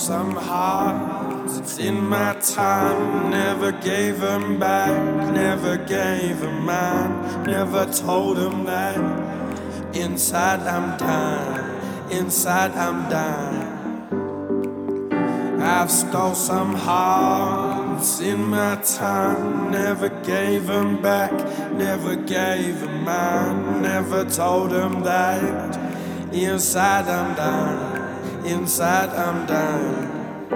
some hearts in my time, never gave them back, never gave them mine, never told them that inside I'm dying, inside I'm dying. I've stole some hearts in my time, never gave them back, never gave them mine, never told them that inside I'm dying, inside I'm dying.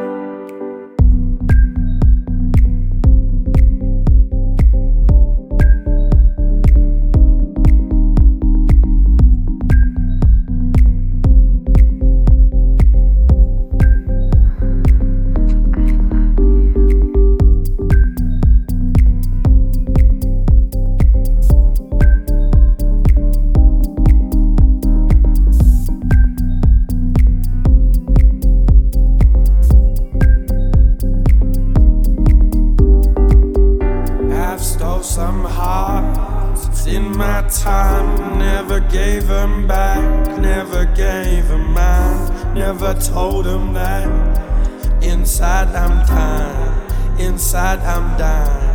Some hearts in my time, never gave them back, never gave them mine, never told them that inside I'm dying, inside I'm dying.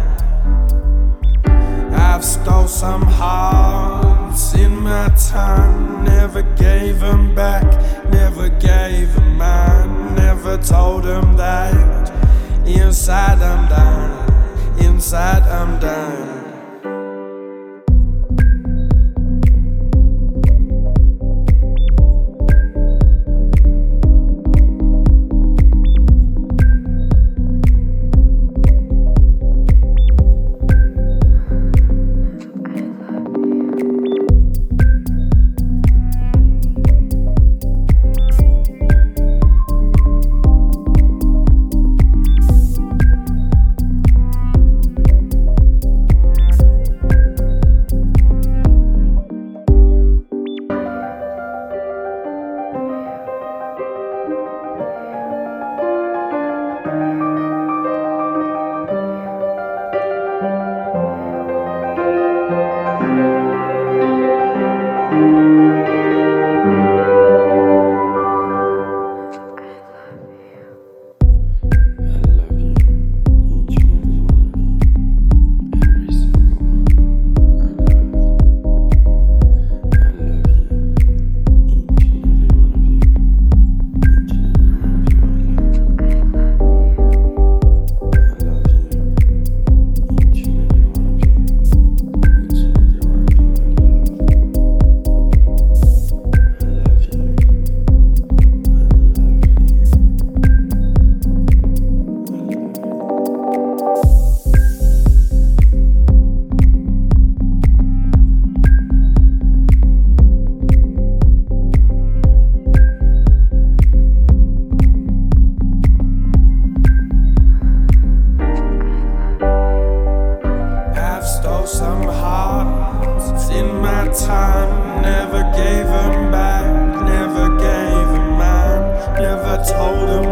I've stole some hearts in my time, never gave them back, never gave them mine, never told them that inside I'm dying, inside I'm dying. Some hearts in my time, never gave them back, never gave them mine, never told them